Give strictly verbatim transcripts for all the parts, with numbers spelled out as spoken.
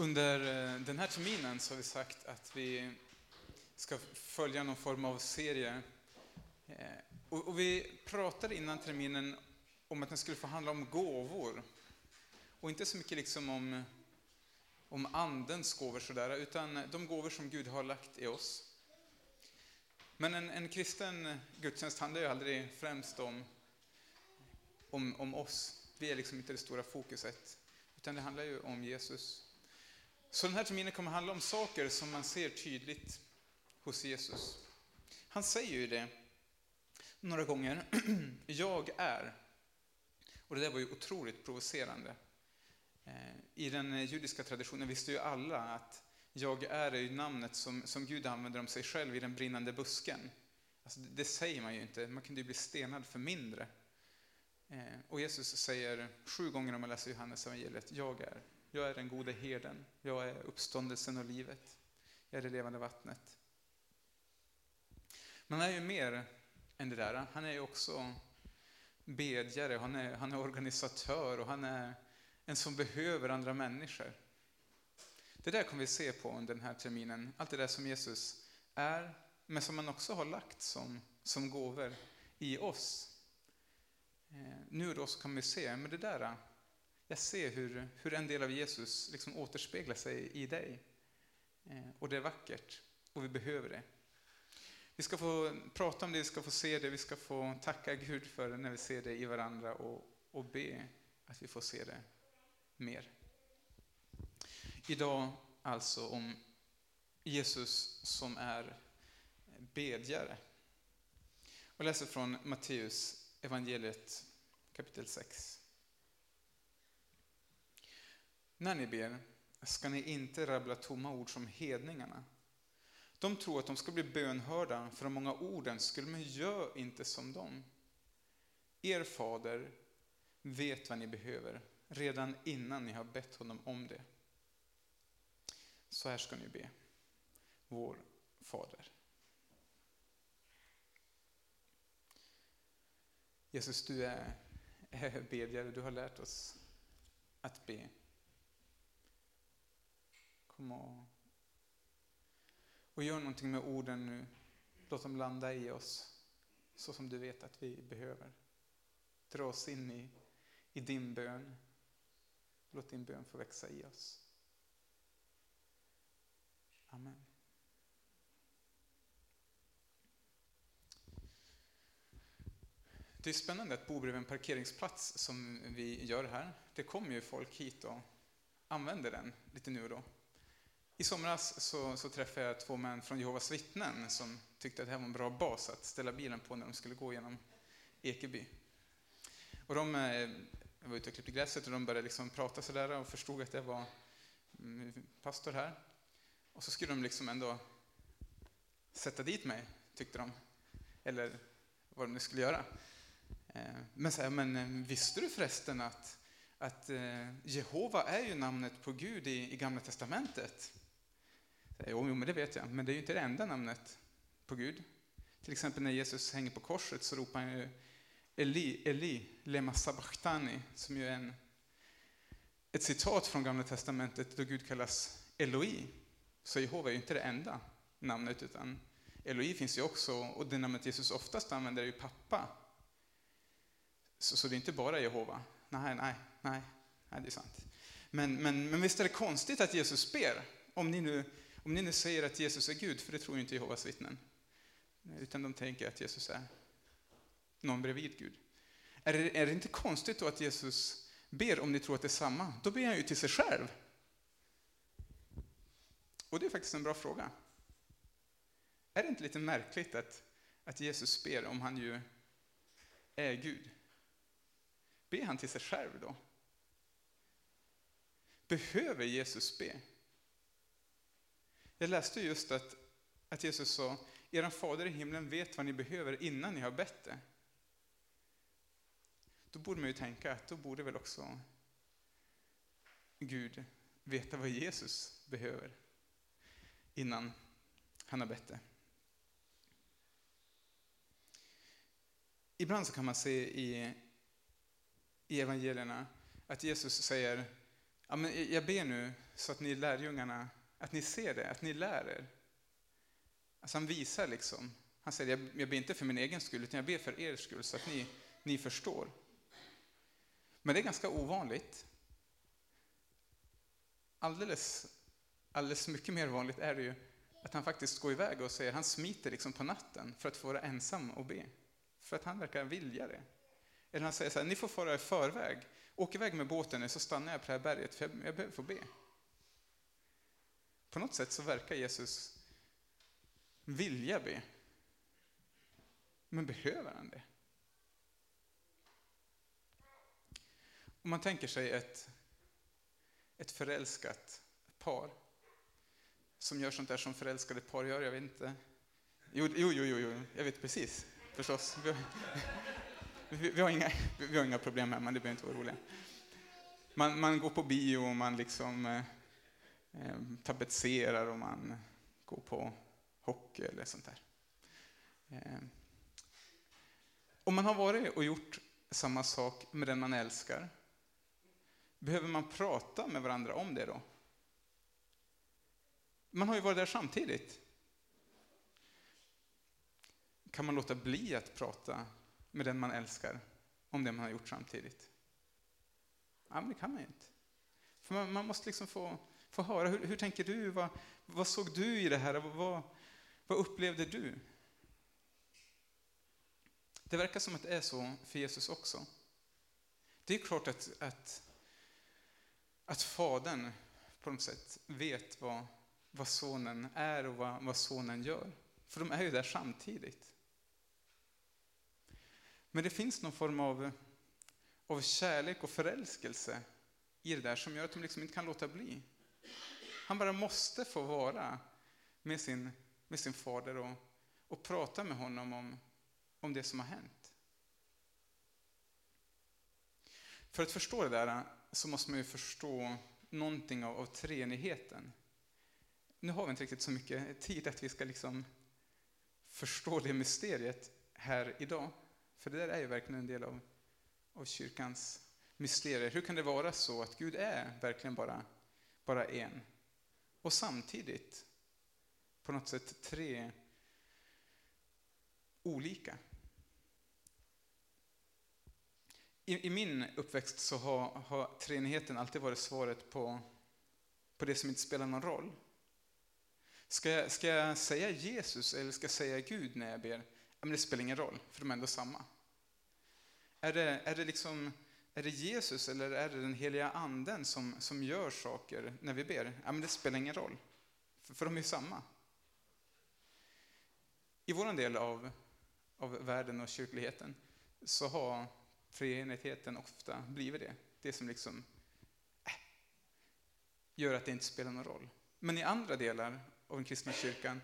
Under den här terminen så har vi sagt att vi ska följa någon form av serie. Och vi pratade innan terminen om att den skulle få handla om gåvor. Och inte så mycket liksom om, om andens gåvor sådär, utan de gåvor som Gud har lagt i oss. Men en, en kristen gudstjänst handlar ju aldrig främst om, om, om oss. Vi är liksom inte det stora fokuset, utan det handlar ju om Jesus. Så den här terminen kommer handla om saker som man ser tydligt hos Jesus. Han säger ju det några gånger. Jag är. Och det där var ju otroligt provocerande. I den judiska traditionen visste ju alla att jag är ju namnet som, som Gud använder om sig själv i den brinnande busken. Alltså det säger man ju inte. Man kunde ju bli stenad för mindre. Och Jesus säger sju gånger om man läser Johannes evangeliet: jag är. Jag är den gode herden. Jag är uppståndelsen och livet. Jag är det levande vattnet. Men han är ju mer än det där. Han är ju också bedjare. Han är, han är organisatör. Och han är en som behöver andra människor. Det där kommer vi se på under den här terminen. Allt det där som Jesus är. Men som han också har lagt som, som gåvor i oss. Eh, nu då så kan vi se. Men det där... Jag ser hur, hur en del av Jesus liksom återspeglar sig i dig. Eh, och det är vackert. Och vi behöver det. Vi ska få prata om det, vi ska få se det. Vi ska få tacka Gud för det när vi ser det i varandra. Och, och be att vi får se det mer. Idag alltså om Jesus som är bedjare. Och läser från Matteus evangeliet kapitel sex. När ni ber ska ni inte rabbla tomma ord som hedningarna. De tror att de ska bli bönhörda för de många orden skulle, men gör inte som dem. Er fader vet vad ni behöver redan innan ni har bett honom om det. Så här ska ni be. Vår fader. Jesus, du är, är bedjare. Du har lärt oss att be. Kom och, och gör någonting med orden nu. Låt dem landa i oss så som du vet att vi behöver. Dra oss in i, i din bön. Låt din bön få växa i oss. Amen. Det är spännande att bo bredvid en parkeringsplats som vi gör här. Det kommer ju folk hit och använder den lite nu och då. I somras så, så träffade jag två män från Jehovas vittnen som tyckte att det här var en bra bas att ställa bilen på när de skulle gå genom Ekeby. Och de var ute och klippte gräset och de började liksom prata sådär och förstod att jag var pastor här. Och så skulle de liksom ändå sätta dit mig, tyckte de. Eller vad de nu skulle göra. Men, så här, men visste du förresten att, att Jehova är ju namnet på Gud i, i Gamla testamentet? Jo, men det vet jag. Men det är ju inte det enda namnet på Gud. Till exempel när Jesus hänger på korset så ropar han ju Eli, Eli, lema sabachthani, som ju är en, ett citat från Gamla testamentet då Gud kallas Eloi. Så Jehova är ju inte det enda namnet, utan Eloi finns ju också, och det namnet Jesus oftast använder är ju pappa. Så, så det är inte bara Jehova. Nej, nej, nej, nej det är sant. Men, men, men visst är det konstigt att Jesus ber, om ni nu Om ni nu säger att Jesus är Gud, för det tror ju inte Jehovas vittnen. Utan de tänker att Jesus är någon bredvid Gud. Är det, är det inte konstigt då att Jesus ber om ni tror att det är samma? Då ber han ju till sig själv. Och det är faktiskt en bra fråga. Är det inte lite märkligt att, att Jesus ber om han ju är Gud? Ber han till sig själv då? Behöver Jesus be? Jag läste just att, att Jesus sa, er fader i himlen vet vad ni behöver innan ni har bett det. Då borde man ju tänka att då borde väl också Gud veta vad Jesus behöver innan han har bett det. Ibland så kan man se i, i evangelierna att Jesus säger Ja, men jag ber nu så att ni lärjungarna, att ni ser det, att ni lär er. Alltså han visar liksom, han säger jag, jag ber inte för min egen skull utan jag ber för er skull så att ni, ni förstår. Men det är ganska ovanligt. Alldeles, alldeles mycket mer vanligt är det ju att han faktiskt går iväg och säger, han smiter liksom på natten för att få vara ensam och be. För att han verkar vilja det. Eller han säger så här, ni får fara i förväg. Åk iväg med båten nu så stannar jag på det här berget för jag, jag behöver få be. På något sätt så verkar Jesus vilja be. Men behöver han det? Om man tänker sig ett, ett förälskat par som gör sånt där som förälskade par gör, jag vet inte. Jo, jo, jo, jo jag vet precis, förstås. Vi har, vi, vi har, inga, vi har inga problem här, men det behöver inte vara roligt. Man, man går på bio och man liksom eh, tapetserar och man går på hockey eller sånt där. Eh, om man har varit och gjort samma sak med den man älskar, behöver man prata med varandra om det då? Man har ju varit där samtidigt. Kan man låta bli att prata med den man älskar om det man har gjort samtidigt? Ja, men det kan man ju inte. För man, man måste liksom få, få höra, hur, hur tänker du? Vad, vad såg du i det här? Vad, vad upplevde du? Det verkar som att det är så för Jesus också. Det är klart att, att, att fadern på något sätt vet vad, vad sonen är och vad, vad sonen gör. För de är ju där samtidigt. Men det finns någon form av, av kärlek och förälskelse i det där som gör att de liksom inte kan låta bli. Han bara måste få vara med sin, med sin fader och, och prata med honom om, om det som har hänt. För att förstå det där så måste man ju förstå någonting av, av treenigheten. Nu har vi inte riktigt så mycket tid att vi ska liksom förstå det mysteriet här idag. För det där är ju verkligen en del av, av kyrkans mysterier. Hur kan det vara så att Gud är verkligen bara, bara en? Och samtidigt på något sätt tre olika. I, i min uppväxt så har, har treenigheten alltid varit svaret på, på det som inte spelar någon roll. Ska jag, ska jag säga Jesus eller ska jag säga Gud när jag ber? Men det spelar ingen roll, för de är ändå samma. Är det, är det, liksom, är det Jesus eller är det den heliga anden som, som gör saker när vi ber? Ja, men det spelar ingen roll, för, för de är samma. I vår del av, av världen och kyrkligheten så har treenigheten ofta blivit det. Det som liksom äh, gör att det inte spelar någon roll. Men i andra delar av den kristna kyrkan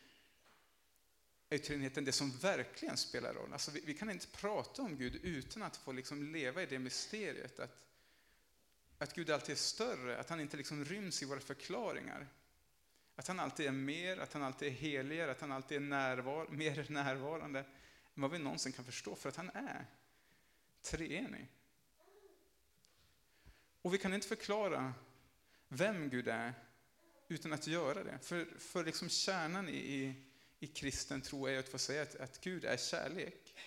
är treenigheten det som verkligen spelar roll. Alltså vi, vi kan inte prata om Gud utan att få liksom leva i det mysteriet att, att Gud alltid är större, att han inte liksom ryms i våra förklaringar. Att han alltid är mer, att han alltid är heligare, att han alltid är närvar, mer närvarande än vad vi någonsin kan förstå, för att han är treenig. Och vi kan inte förklara vem Gud är utan att göra det. För, för liksom kärnan i, i, i kristen tro är att få säga att, att Gud är kärlek.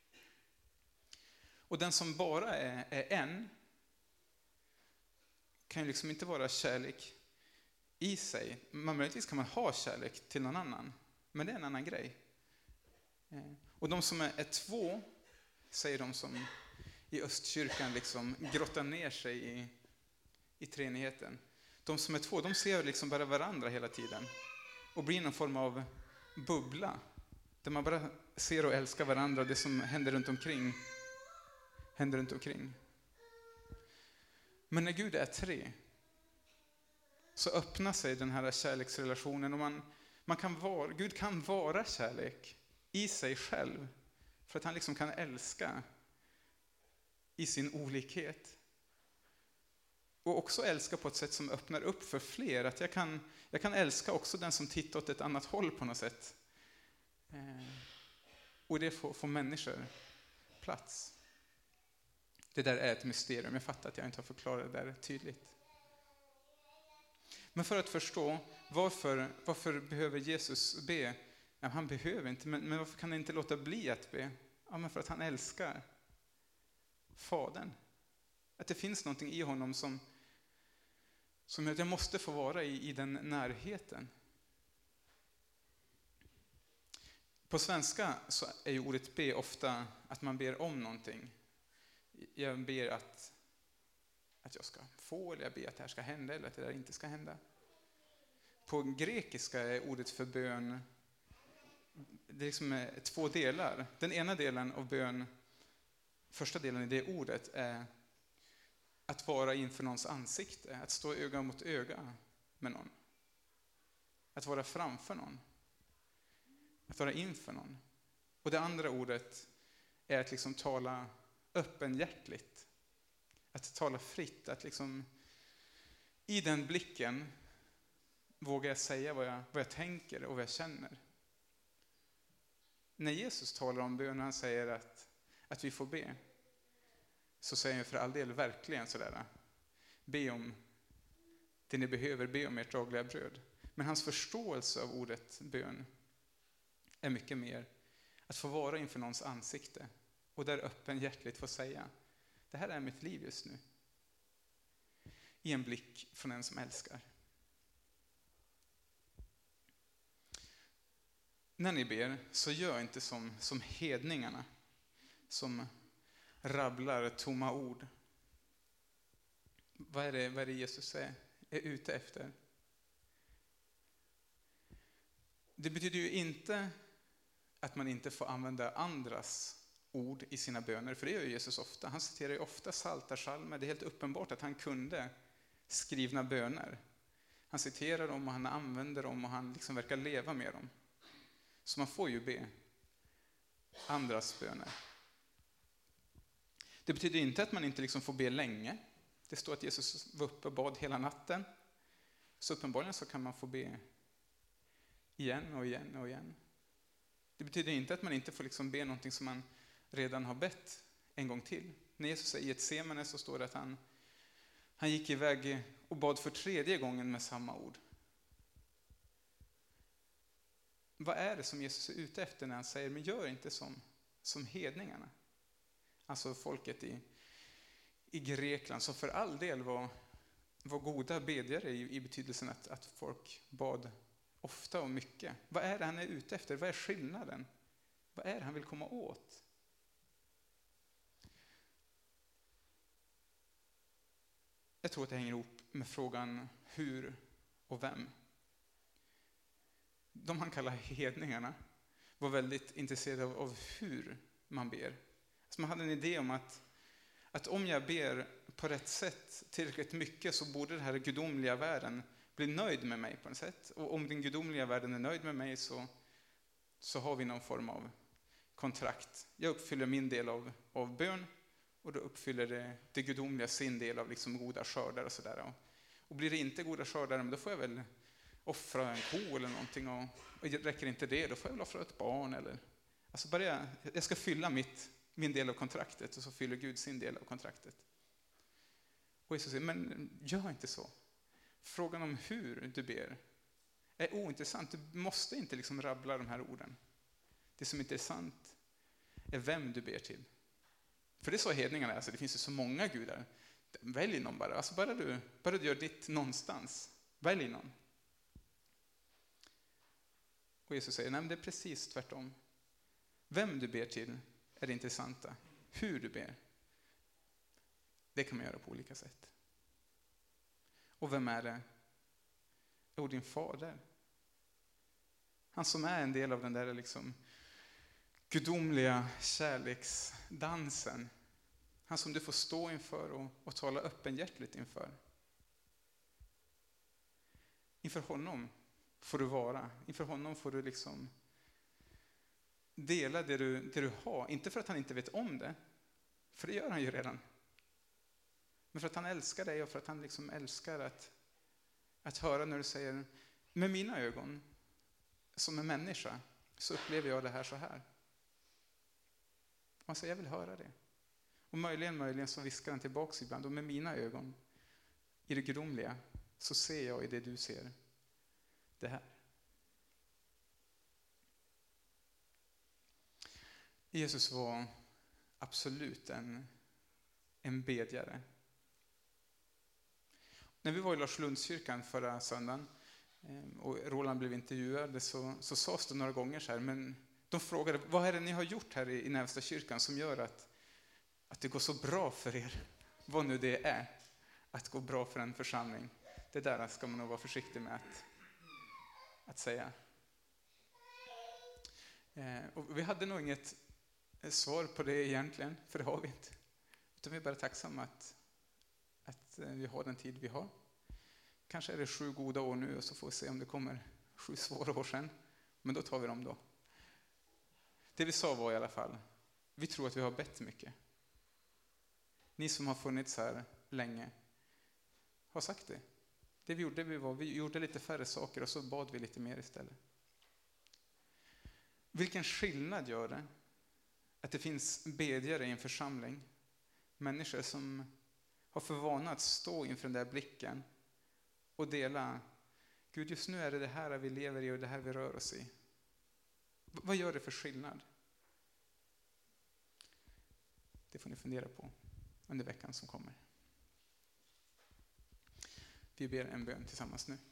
Och den som bara är, är en kan ju liksom inte vara kärlek i sig. Man, möjligtvis kan man ha kärlek till någon annan, men det är en annan grej. Och de som är, är två, säger de som i östkyrkan liksom grottar ner sig i, i treenigheten. De som är två, de ser liksom bara varandra hela tiden. Och blir någon form av bubbla. Där man bara ser och älskar varandra. Det som händer runt omkring. Händer runt omkring. Men när Gud är tre. Så öppnar sig den här kärleksrelationen. Och man, man kan vara, Gud kan vara kärlek i sig själv. För att han liksom kan älska i sin olikhet. Och också älska på ett sätt som öppnar upp för fler. Att jag kan, jag kan älska också den som tittar åt ett annat håll på något sätt. Eh, och det får, får människor plats. Det där är ett mysterium. Jag fattar att jag inte har förklarat det där tydligt. Men för att förstå varför, varför behöver Jesus be? Ja, han behöver inte, men, men varför kan han inte låta bli att be? Ja, men för att han älskar Fadern. Att det finns någonting i honom som, som jag måste få vara i, i den närheten. På svenska så är ju ordet be ofta att man ber om någonting. Jag ber att, att jag ska få, eller jag ber att det här ska hända, eller att det där inte ska hända. På grekiska är ordet för bön, det är liksom två delar. Den ena delen av bön, första delen i det ordet, är att vara inför någons ansikte, att stå öga mot öga med någon. Att vara framför någon. Att vara inför någon. Och det andra ordet är att liksom tala öppenhjärtligt. Att tala fritt. Att liksom i den blicken vågar jag säga vad jag, vad jag tänker och vad jag känner. När Jesus talar om bön, han säger att, att vi får be, så säger han för all del verkligen sådär: be om det ni behöver, be om ert dagliga bröd. Men hans förståelse av ordet bön är mycket mer att få vara inför någons ansikte och där öppenhjärtligt få säga: det här är mitt liv just nu. I en blick från en som älskar. När ni ber, så gör inte som, som hedningarna som rabblar tomma ord. Vad är det, vad är det Jesus är, är ute efter? Det betyder ju inte att man inte får använda andras ord i sina böner, för det gör Jesus ofta. Han citerar ju ofta psaltarpsalmer. Det är helt uppenbart att han kunde skrivna böner. Han citerar dem och han använder dem och han liksom verkar leva med dem. Så man får ju be andras böner. Det betyder inte att man inte liksom får be länge. Det står att Jesus var uppe och bad hela natten. Så uppenbarligen så kan man få be igen och igen och igen. Det betyder inte att man inte får liksom be någonting som man redan har bett en gång till. När Jesus är i Getsemane så står det att han, han gick iväg och bad för tredje gången med samma ord. Vad är det som Jesus är ute efter när han säger: men gör inte som, som hedningarna? Alltså folket i, i Grekland, som för all del var, var goda bedjare i, i betydelsen att, att folk bad ofta och mycket. Vad är det han är ute efter? Vad är skillnaden? Vad är det han vill komma åt? Jag tror att det hänger ihop med frågan hur och vem. De han kallar hedningarna var väldigt intresserade av, av hur man ber. Så man hade en idé om att, att om jag ber på rätt sätt tillräckligt mycket, så borde den här gudomliga världen bli nöjd med mig på något sätt. Och om den gudomliga världen är nöjd med mig, så, så har vi någon form av kontrakt. Jag uppfyller min del av, av bön, och då uppfyller det, det gudomliga sin del av liksom goda skördar och sådär. Och, och blir det inte goda skördar, då får jag väl offra en ko eller någonting. Och, och räcker inte det, då får jag väl offra ett barn. Eller, alltså bara jag, jag ska fylla mitt, min del av kontraktet, och så fyller Gud sin del av kontraktet. Och Jesus säger: men gör inte så. Frågan om hur du ber är ointressant. Du måste inte liksom rabbla de här orden. Det som är intressant är vem du ber till. För det är så hedningarna är. Alltså det finns ju så många gudar. Välj någon bara. Alltså bara, du, bara du gör ditt någonstans. Välj någon. Och Jesus säger: nej, men det är precis tvärtom. Vem du ber till är det intressanta. Hur du ber, det kan man göra på olika sätt. Och vem är det? Jo, din fader. Han som är en del av den där liksom gudomliga kärleksdansen. Han som du får stå inför och, och tala öppenhjärtligt inför. Inför honom får du vara. Inför honom får du liksom dela det du, det du har. Inte för att han inte vet om det, för det gör han ju redan. Men för att han älskar dig och för att han liksom älskar att, att höra när du säger: med mina ögon som en människa så upplever jag det här så här. Och han säger: jag vill höra det. Och möjligen, möjligen så viskar han tillbaka ibland: och med mina ögon i det gudomliga så ser jag i det du ser det här. Jesus var absolut en, en bedjare. När vi var i Larslundskyrkan förra söndagen och Roland blev intervjuad så, så sades det några gånger så här, men de frågade, vad är det ni har gjort här i, i Nävsta kyrkan som gör att, att det går så bra för er? Vad nu det är, att gå bra för en församling. Det där ska man nog vara försiktig med att, att säga. Eh, och vi hade nog inget svar på det egentligen, för det har vi inte. Utan vi är bara tacksamma att, att vi har den tid vi har. Kanske är det sju goda år nu och så får vi se om det kommer sju svåra år sen. Men då tar vi dem då. Det vi sa var i alla fall, vi tror att vi har bett mycket. Ni som har funnits här länge har sagt det. Det vi gjorde, vi, var, vi gjorde lite färre saker och så bad vi lite mer istället. Vilken skillnad gör det att det finns bedjare i en församling? Människor som har för vana att stå inför den där blicken och dela, Gud, just nu är det det här vi lever i och det här vi rör oss i. Vad gör det för skillnad? Det får ni fundera på under veckan som kommer. Vi ber en bön tillsammans nu.